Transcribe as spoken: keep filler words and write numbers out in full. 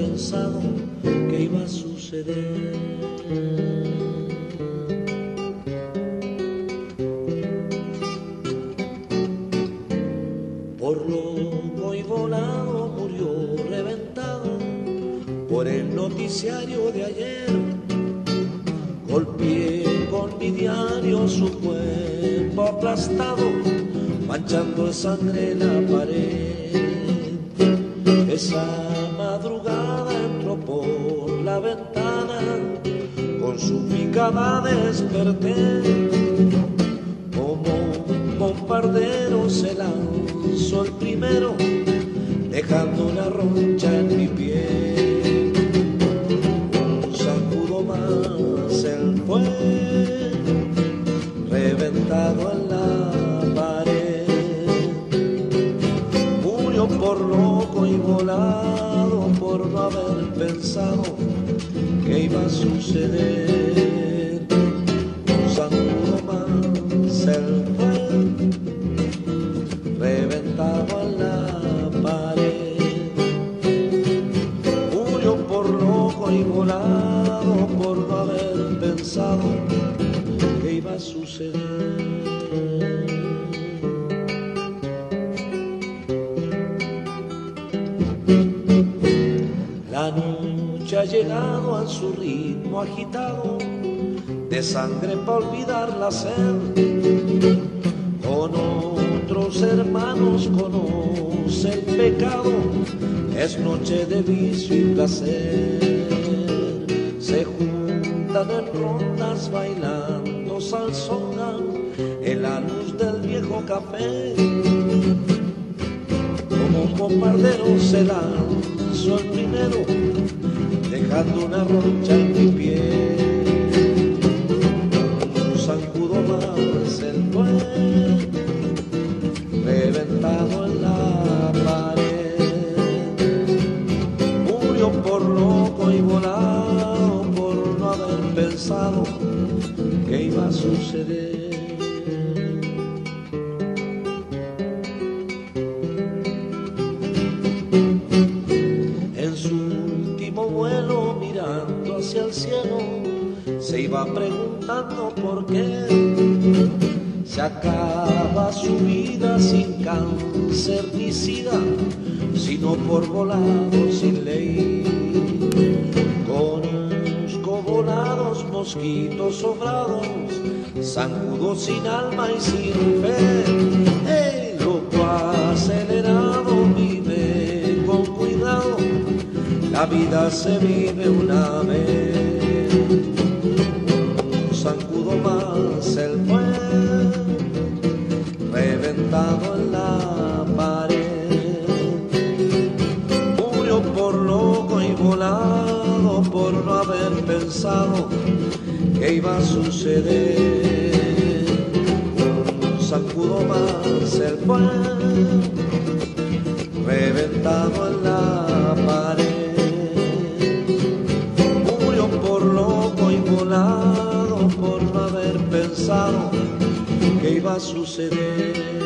pensado que iba a suceder. Por loco y volado murió reventado por el noticiario de ayer. Golpeé con mi diario su cuerpo aplastado, manchando de sangre la pared. Esa madrugada entró por la ventana, con su picada desperté. Como un bombardero se lanzó el primero, dejando una roncha en mi piel. Un sacudo más él fue, reventado en la pared. Murió por loco y volado, por no haber pensado que iba a suceder. Un sacudo más él fue, reventado en la pared. Murió por loco y volado, por no haber pensado que iba a suceder. La noche ha llegado a su ritmo agitado, de sangre para olvidar la sed. Con otros hermanos conoce el pecado, es noche de vicio y placer. Se juntan en rondas bailando salsona en la luz del viejo café. Como un bombardero se lanzó el primero, dejando una roncha en mi piel. Un zancudo más él fue, reventado en la pared. Murió por loco y volado, por no haber pensado que iba a suceder. En su último vuelo, mirando hacia el cielo, se iba preguntando por qué se acaba su vida sin cáncer ni sida, sino por volado sin ley. Conozco volados, mosquitos sobrados, zancudos sin alma y sin fe. El loco acelerado vive con cuidado, la vida se vive una vez. Un zancudo más él fue, reventado en la pared. Murió por loco y volado, por no haber pensado que iba a suceder. Un zancudo más él fue, reventado en la pared. Murió por loco y volado, por no haber pensado que iba a suceder.